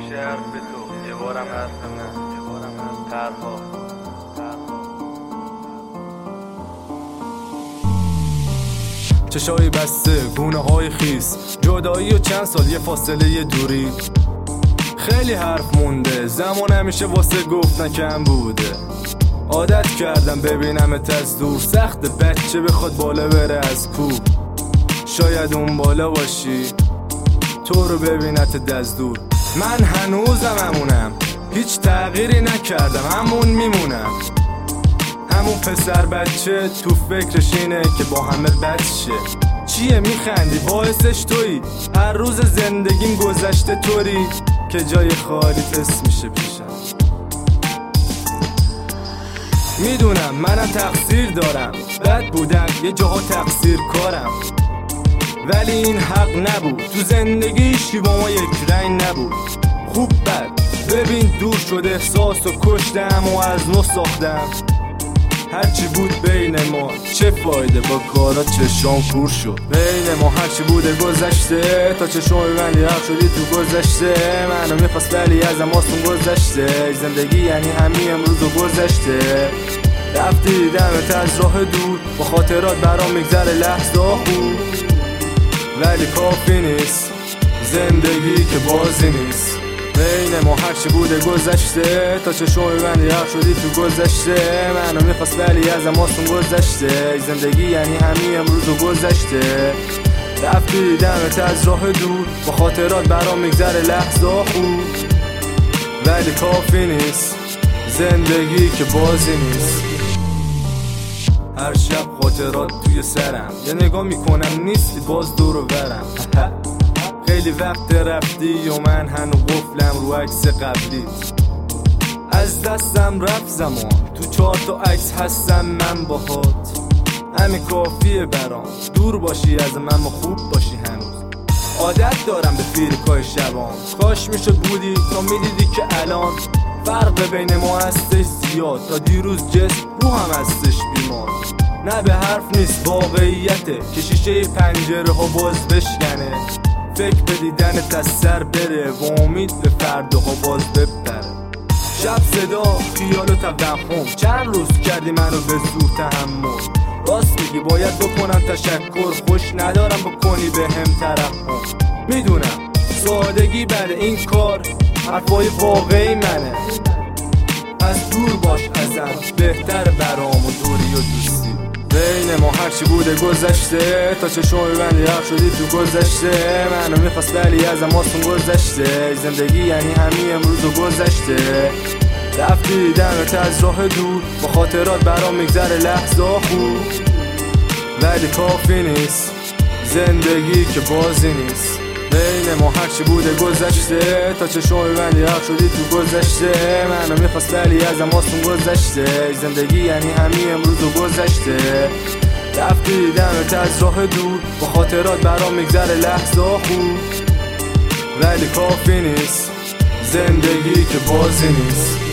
میشه حرف تو، یه بارم حرف من، یه بارم حرف ترها. چشای بسته، گونه های خیس، جدایی و چند سال یه فاصله دوری. خیلی حرف مونده، زمان همیشه واسه گفتن کم بوده. عادت کردم ببینمت از دور، سخت بچه بخواد بالا بره از کوه. شاید اون بالا باشی، تو رو ببینت از دور. من هنوزم همونم، هیچ تغییری نکردم، همون میمونم. همون پسر بچه تو فکرش اینه که با همه بد شه. چیه میخندی؟ باعثش تویی. هر روز زندگیم گذشته طوری که جای خالیت اسم میشه پیشم. میدونم منم تقصیر دارم، بد بودم یه جاها تقصیر کارم، ولی این حق نبود. تو زندگیش با ما یک رنگ نبود. خوب بد ببین دور شد احساس و کشتم و از نو ساختم. هرچی بود بین ما چه فایده، با کارا چشام کور شد. بین ما هرچی بوده گذشته، تا چشام ببندی حق شدی تو گذشته. منو میخواست ولی ازم آسون گذشته. زندگی یعنی همین امروز و گذشته. رفتی دیدمت از راه دور، با خاطرات برام میگذره لحظه خوب، ولی کافی نیست. زندگی که بازی نیست. بین ما هرچی بوده گذشته، تا چشم ببندی حق شدی تو گذشته. منو میخواست ولی ازم آسون گذشته. زندگی یعنی همین امروز و گذشته. رفتی دیدمت از راه دور، با خاطرات برام میگذره لحظه خوب، ولی کافی نیست. زندگی که بازی نیست. هر شب خاطرات توی سرم، یه نگاه میکنم نیستی باز دور و برم. خیلی وقت رفتی و من هنو قفلم رو عکس قبلیت. از دستم رفت زمان، تو 4 تا عکس هستم من باهات. همین کافیه برام، دور باشی از من و خوب باشی هنوز. عادت دارم به فیلمای شبان، کاش میشد بودی تا میدیدی که الان فرق بین ما هستش زیاد. تا دیروز جسم رو هم هستش بیمار. نه به حرف نیست واقعیته که شیشه پنجره ها باز بشکنه. فکر به دیدنت از سر بره و امید به فرداها باز بپره. شب صدا خیال و توهم، چند روز کردی منو به زور تحمل. راست میگی باید بکنم تشکر، خوش ندارم بکنی به هم ترحم. میدونم سادگی بده این کار، حرفای واقعی منه. از دور باش ازم بهتر برام و دوری و دوستی. بین ما هرچی بوده گذشته، تا چشم ببندی حق شدی تو گذشته. منو میخواست ولی ازم آسون گذشته. زندگی یعنی همین امروز و گذشته. رفتی دیدمت از راه دور، با خاطرات برام میگذره لحظه خوب، ولی کافی نیست. زندگی که بازی نیست. بین ما هرچی بوده گذشته، تا چشم ببندی حق شدی تو گذشته. منو میخواست ولی ازم آسون گذشته. زندگی یعنی همین امروز و گذشته. رفتی دیدمت از راه دور، با خاطرات برام میگذره لحظه خوب، ولی کافی نیست. زندگی که بازی نیست.